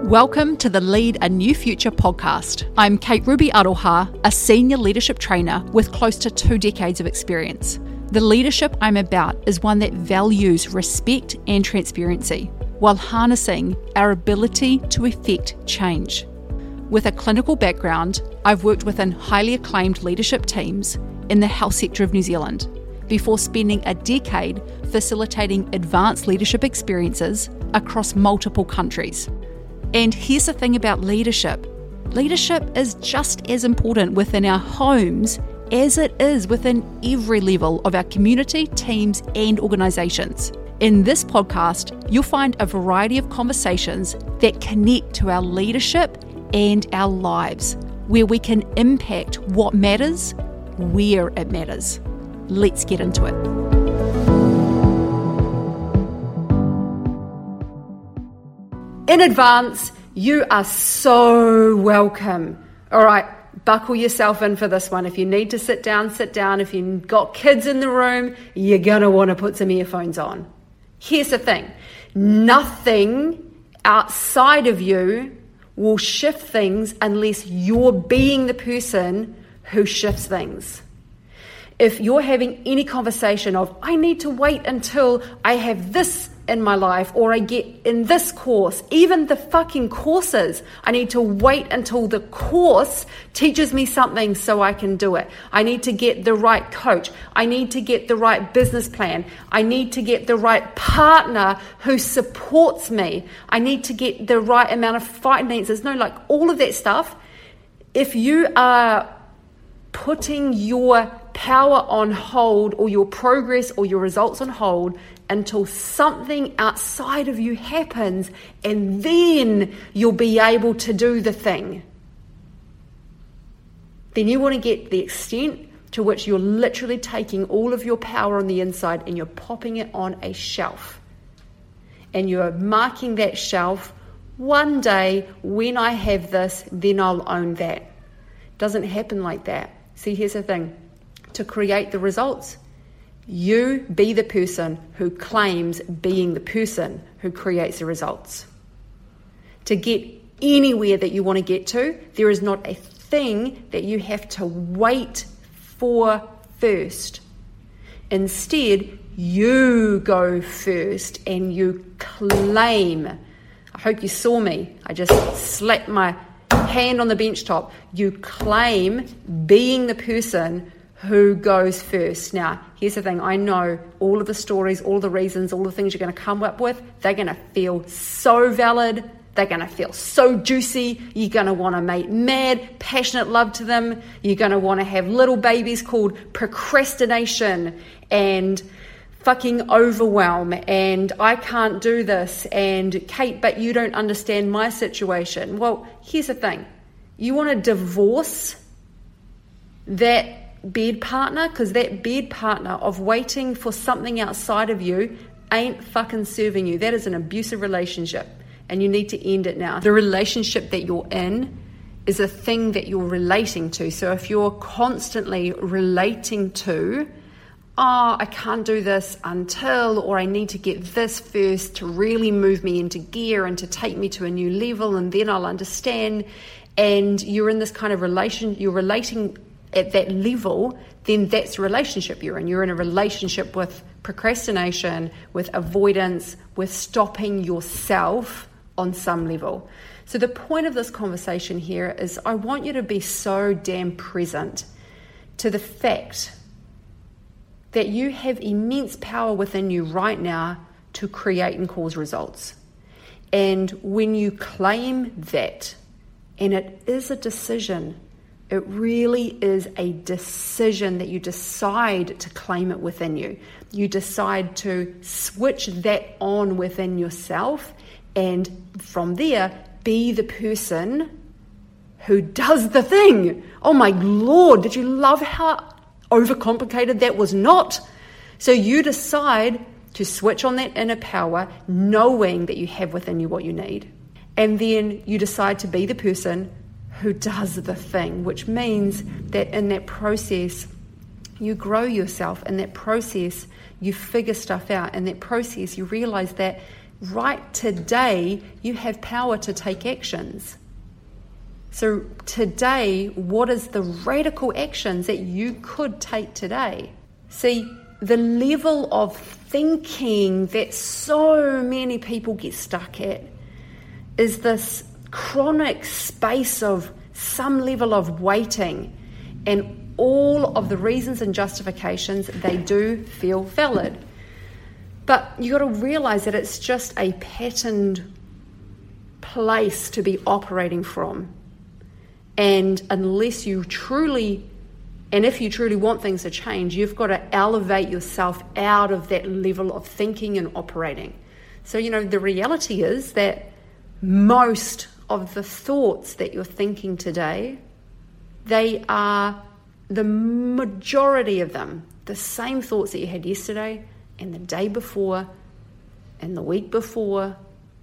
Welcome to the Lead a New Future podcast. I'm Kate Ruby Aroha, a senior leadership trainer with close to 2 decades of experience. The leadership I'm about is one that values respect and transparency while harnessing our ability to effect change. With a clinical background, I've worked within highly acclaimed leadership teams in the health sector of New Zealand before spending a decade facilitating advanced leadership experiences across multiple countries. And here's the thing about leadership. Leadership is just as important within our homes as it is within every level of our community, teams, and organisations. In this podcast, you'll find a variety of conversations that connect to our leadership and our lives, where we can impact what matters, where it matters. Let's get into it. In advance, you are so welcome. All right, buckle yourself in for this one. If you need to sit down, sit down. If you've got kids in the room, you're going to want to put some earphones on. Here's the thing. Nothing outside of you will shift things unless you're being the person who shifts things. If you're having any conversation of, I need to wait until I have this in my life, or I get in this course, even the fucking courses, I need to wait until the course teaches me something so I can do it. I need to get the right coach. I need to get the right business plan. I need to get the right partner who supports me. I need to get the right amount of finances. No, like all of that stuff. If you are putting your power on hold or your progress or your results on hold until something outside of you happens, and then you'll be able to do the thing, then you want to get the extent to which you're literally taking all of your power on the inside and you're popping it on a shelf. And you're marking that shelf, one day when I have this, then I'll own that. Doesn't happen like that. See, here's the thing. To create the results, you be the person who claims being the person who creates the results. To get anywhere that you want to get to, there is not a thing that you have to wait for first. Instead, you go first and you claim. I hope you saw me. I just slapped my hand on the bench top. You claim being the person who goes first. Now, here's the thing. I know all of the stories, all the reasons, all the things you're going to come up with, they're going to feel so valid. They're going to feel so juicy. You're going to want to make mad, passionate love to them. You're going to want to have little babies called procrastination and fucking overwhelm and I can't do this and Kate, but you don't understand my situation. Well, here's the thing. You want to divorce that bed partner, because that bed partner of waiting for something outside of you ain't fucking serving you. That is an abusive relationship and you need to end it now. The relationship that you're in is a thing that you're relating to. So if you're constantly relating to, I can't do this until, or I need to get this first to really move me into gear and to take me to a new level and then I'll understand, and you're in this kind of relation, you're relating at that level, then that's the relationship you're in. You're in a relationship with procrastination, with avoidance, with stopping yourself on some level. So the point of this conversation here is I want you to be so damn present to the fact that you have immense power within you right now to create and cause results. And when you claim that, and it is a decision, it really is a decision that you decide to claim it within you. You decide to switch that on within yourself, and from there, be the person who does the thing. Oh my Lord, did you love how overcomplicated that was not? So you decide to switch on that inner power, knowing that you have within you what you need. And then you decide to be the person who does the thing, which means that in that process, you grow yourself. In that process, you figure stuff out. In that process, you realize that right today, you have power to take actions. So today, what is the radical actions that you could take today? See, the level of thinking that so many people get stuck at is this chronic space of some level of waiting, and all of the reasons and justifications, they do feel valid. But you got to realize that it's just a patterned place to be operating from. And unless you truly, and if you truly want things to change, you've got to elevate yourself out of that level of thinking and operating. So, the reality is that most of the thoughts that you're thinking today, they are, the majority of them, the same thoughts that you had yesterday and the day before and the week before.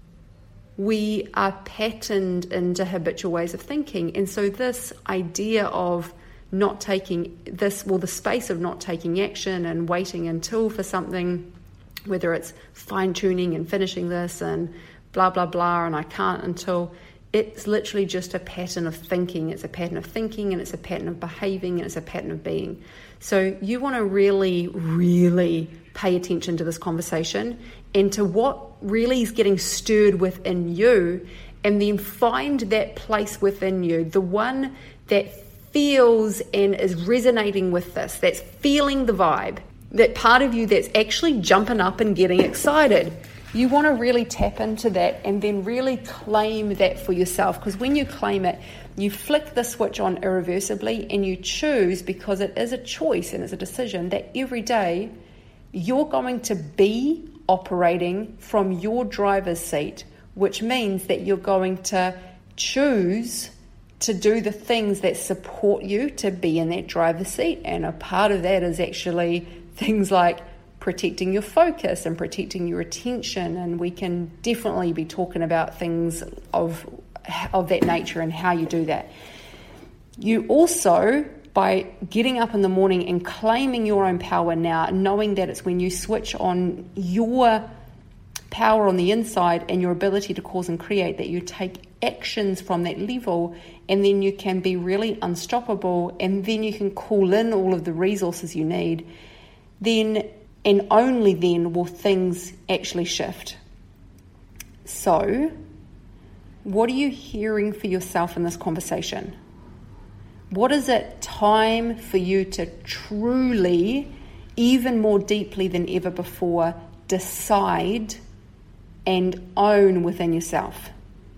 We are patterned into habitual ways of thinking. And so this idea of not taking this, the space of not taking action and waiting until for something, whether it's fine-tuning and finishing this and blah, blah, blah, and I can't until, it's literally just a pattern of thinking. It's a pattern of thinking, and it's a pattern of behaving, and it's a pattern of being. So you want to really, really pay attention to this conversation and to what really is getting stirred within you, and then find that place within you, the one that feels and is resonating with this, that's feeling the vibe, that part of you that's actually jumping up and getting excited. You want to really tap into that and then really claim that for yourself, because when you claim it, you flick the switch on irreversibly and you choose, because it is a choice and it's a decision, that every day you're going to be operating from your driver's seat, which means that you're going to choose to do the things that support you to be in that driver's seat. And a part of that is actually things like protecting your focus and protecting your attention. And we can definitely be talking about things of that nature and how you do that. You also, by getting up in the morning and claiming your own power now, knowing that it's when you switch on your power on the inside and your ability to cause and create, that you take actions from that level, and then you can be really unstoppable, and then you can call in all of the resources you need, then and only then will things actually shift. So, what are you hearing for yourself in this conversation? What is it time for you to truly, even more deeply than ever before, decide and own within yourself?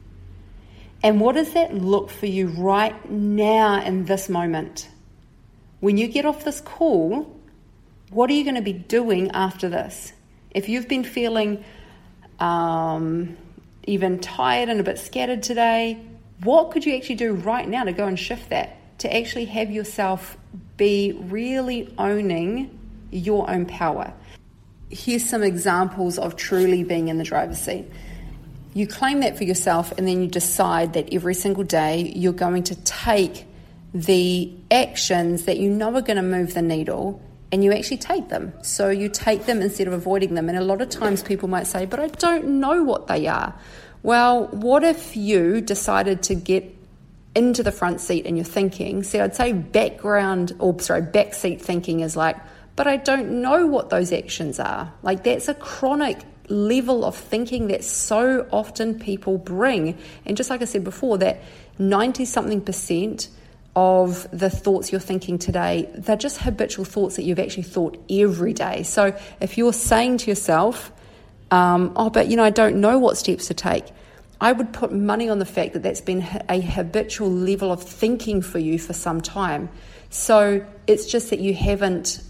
And what does that look for you right now in this moment? When you get off this call, what are you going to be doing after this? If you've been feeling even tired and a bit scattered today, what could you actually do right now to go and shift that? To actually have yourself be really owning your own power. Here's some examples of truly being in the driver's seat. You claim that for yourself, and then you decide that every single day you're going to take the actions that you know are going to move the needle, and you actually take them. So you take them instead of avoiding them. And a lot of times people might say, but I don't know what they are. Well, what if you decided to get into the front seat and you're thinking? See, I'd say backseat thinking is like, but I don't know what those actions are. Like, that's a chronic level of thinking that so often people bring. And just like I said before, that 90-something% of the thoughts you're thinking today, they're just habitual thoughts that you've actually thought every day. So if you're saying to yourself, I don't know what steps to take, I would put money on the fact that that's been a habitual level of thinking for you for some time. So it's just that you haven't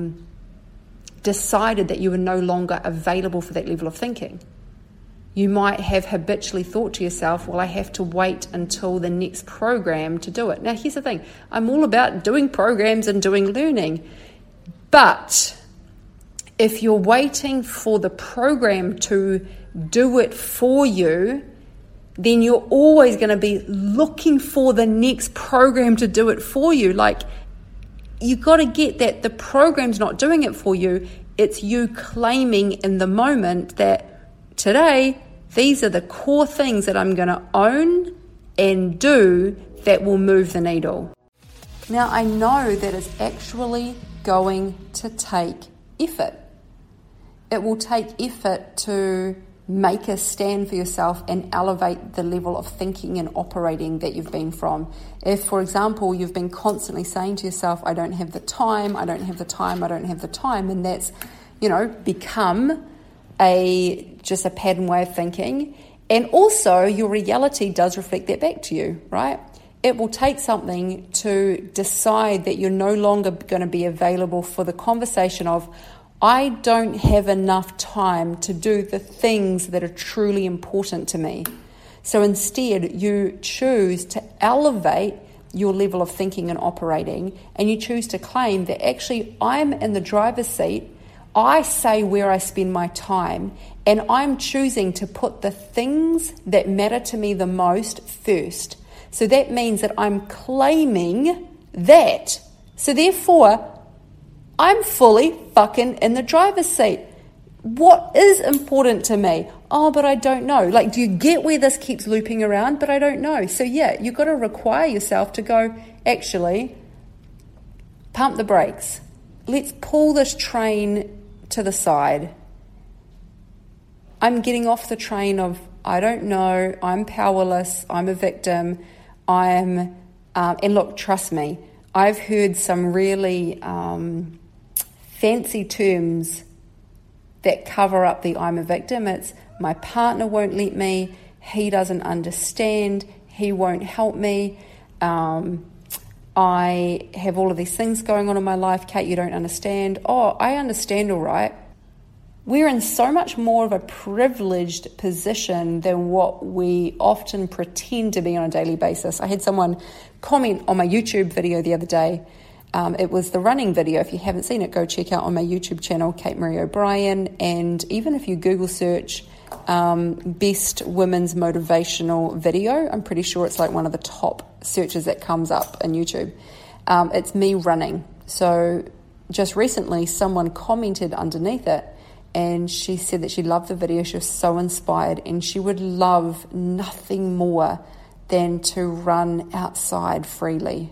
decided that you are no longer available for that level of thinking. You might have habitually thought to yourself, well, I have to wait until the next program to do it. Now, here's the thing. I'm all about doing programs and doing learning. But if you're waiting for the program to do it for you, then you're always going to be looking for the next program to do it for you. Like, you got to get that the program's not doing it for you. It's you claiming in the moment that today, these are the core things that I'm going to own and do that will move the needle. Now, I know that it's actually going to take effort. It will take effort to make a stand for yourself and elevate the level of thinking and operating that you've been from. If, for example, you've been constantly saying to yourself, I don't have the time, I don't have the time, I don't have the time, and that's, become just a pattern way of thinking. And also, your reality does reflect that back to you, right? It will take something to decide that you're no longer going to be available for the conversation of, I don't have enough time to do the things that are truly important to me. So instead, you choose to elevate your level of thinking and operating, and you choose to claim that actually I'm in the driver's seat. I say where I spend my time, and I'm choosing to put the things that matter to me the most first. So that means that I'm claiming that. So therefore, I'm fully fucking in the driver's seat. What is important to me? Oh, but I don't know. Like, do you get where this keeps looping around? But I don't know. So yeah, you've got to require yourself to go, actually, pump the brakes. Let's pull this train to the side. I'm getting off the train of, I don't know, I'm powerless, I'm a victim, and look, trust me, I've heard some really fancy terms that cover up the I'm a victim. It's my partner won't let me, he doesn't understand, he won't help me, I have all of these things going on in my life, Kate, you don't understand. Oh, I understand all right. We're in so much more of a privileged position than what we often pretend to be on a daily basis. I had someone comment on my YouTube video the other day. It was the running video. If you haven't seen it, go check out on my YouTube channel, Kate Marie O'Brien. And even if you Google search best women's motivational video, I'm pretty sure it's like one of the top searches that comes up on YouTube. It's me running. So just recently, someone commented underneath it, and she said that she loved the video. She was so inspired, and she would love nothing more than to run outside freely.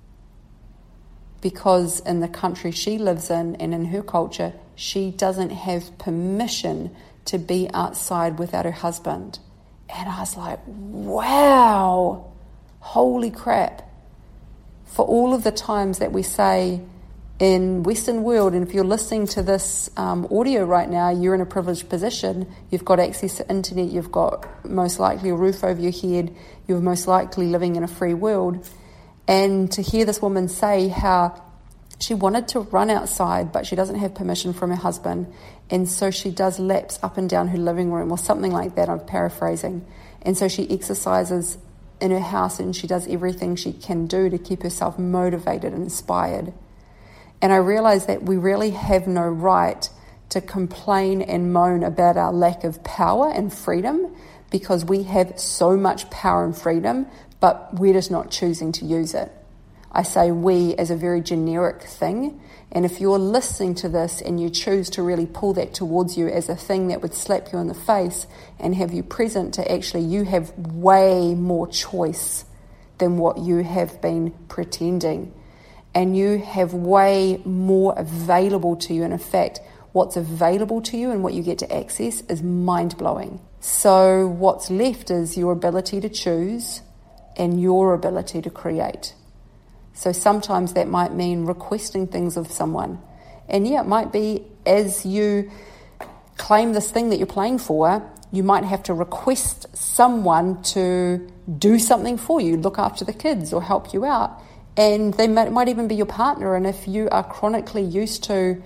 Because in the country she lives in and in her culture, she doesn't have permission to be outside without her husband. And I was like, wow, holy crap. For all of the times that we say in Western world, and if you're listening to this audio right now, you're in a privileged position, you've got access to internet, you've got most likely a roof over your head, you're most likely living in a free world. And to hear this woman say how she wanted to run outside, but she doesn't have permission from her husband, and so she does laps up and down her living room or something like that, I'm paraphrasing. And so she exercises in her house, and she does everything she can do to keep herself motivated and inspired. And I realized that we really have no right to complain and moan about our lack of power and freedom, because we have so much power and freedom, but we're just not choosing to use it. I say we as a very generic thing, and if you're listening to this and you choose to really pull that towards you as a thing that would slap you in the face and have you present to actually you have way more choice than what you have been pretending. And you have way more available to you. And in fact, what's available to you and what you get to access is mind-blowing. So what's left is your ability to choose and your ability to create. So sometimes that might mean requesting things of someone. And yeah, it might be as you claim this thing that you're playing for, you might have to request someone to do something for you, look after the kids or help you out. And they might even be your partner. And if you are chronically used to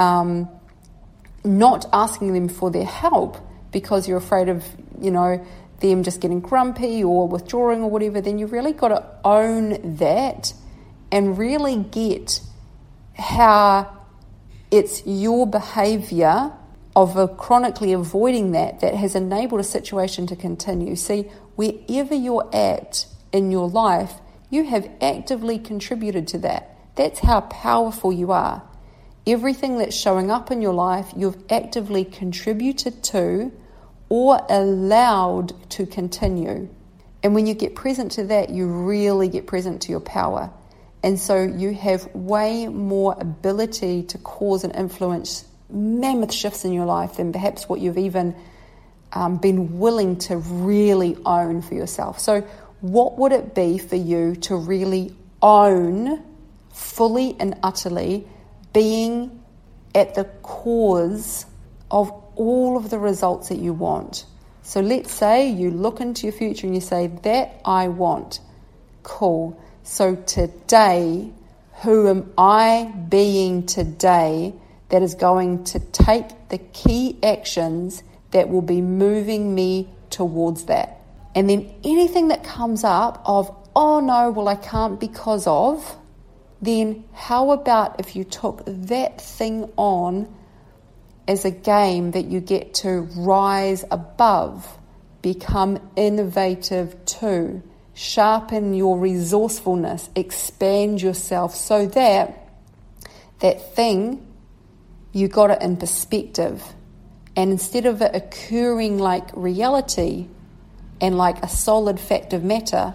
not asking them for their help because you're afraid of, them just getting grumpy or withdrawing or whatever, then you've really got to own that and really get how it's your behavior of chronically avoiding that has enabled a situation to continue. See, wherever you're at in your life, you have actively contributed to that. That's how powerful you are. Everything that's showing up in your life, you've actively contributed to or allowed to continue. And when you get present to that, you really get present to your power. And so you have way more ability to cause and influence mammoth shifts in your life than perhaps what you've even been willing to really own for yourself. So what would it be for you to really own fully and utterly being at the cause of all of the results that you want? So let's say you look into your future and you say, that I want. Cool. So today, who am I being today that is going to take the key actions that will be moving me towards that? And then anything that comes up of, oh no, well I can't because of, then how about if you took that thing on as a game that you get to rise above, become innovative too, sharpen your resourcefulness, expand yourself so that that thing, you got it in perspective. And instead of it occurring like reality and like a solid fact of matter,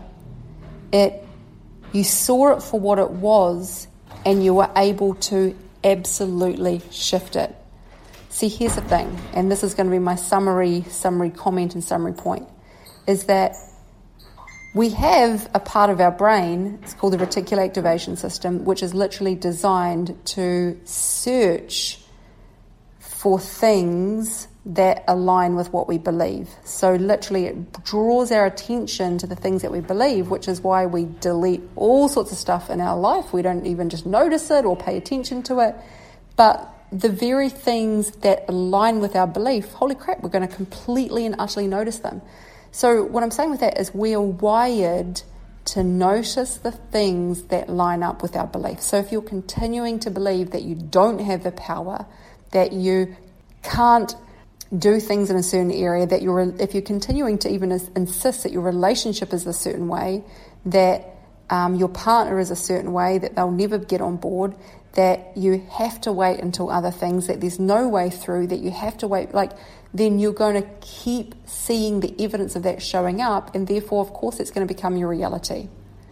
you saw it for what it was and you were able to absolutely shift it. See, here's the thing, and this is going to be my summary comment and summary point, is that we have a part of our brain, it's called the reticular activation system, which is literally designed to search for things that align with what we believe. So literally it draws our attention to the things that we believe, which is why we delete all sorts of stuff in our life. We don't even just notice it or pay attention to it. But the very things that align with our belief, holy crap, we're going to completely and utterly notice them. So what I'm saying with that is we are wired to notice the things that line up with our belief. So if you're continuing to believe that you don't have the power, that you can't do things in a certain area, that if you're continuing to even insist that your relationship is a certain way, that your partner is a certain way, that they'll never get on board, that you have to wait until other things, that there's no way through, that you have to wait, then you're going to keep seeing the evidence of that showing up, and therefore, of course, it's going to become your reality.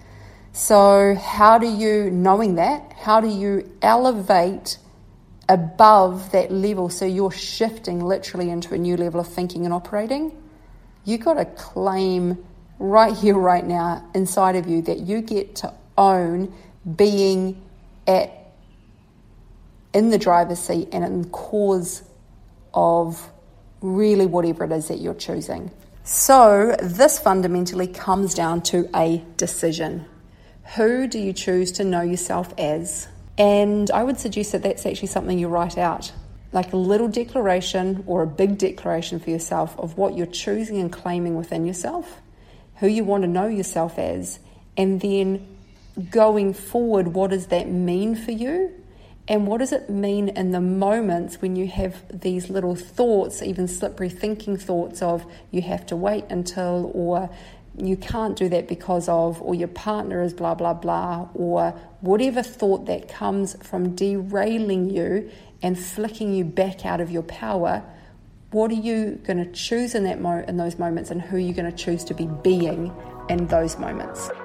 So how do you, knowing that, how do you elevate above that level so you're shifting literally into a new level of thinking and operating? You got to claim right here, right now, inside of you that you get to own being in the driver's seat and in cause of really whatever it is that you're choosing. So this fundamentally comes down to a decision. Who do you choose to know yourself as? And I would suggest that that's actually something you write out, like a little declaration or a big declaration for yourself of what you're choosing and claiming within yourself, who you want to know yourself as, and then going forward, what does that mean for you? And what does it mean in the moments when you have these little thoughts, even slippery thinking thoughts of you have to wait until, or you can't do that because of, or your partner is blah, blah, blah, or whatever thought that comes from derailing you and flicking you back out of your power. What are you going to choose in those moments, and who are you going to choose to be being in those moments?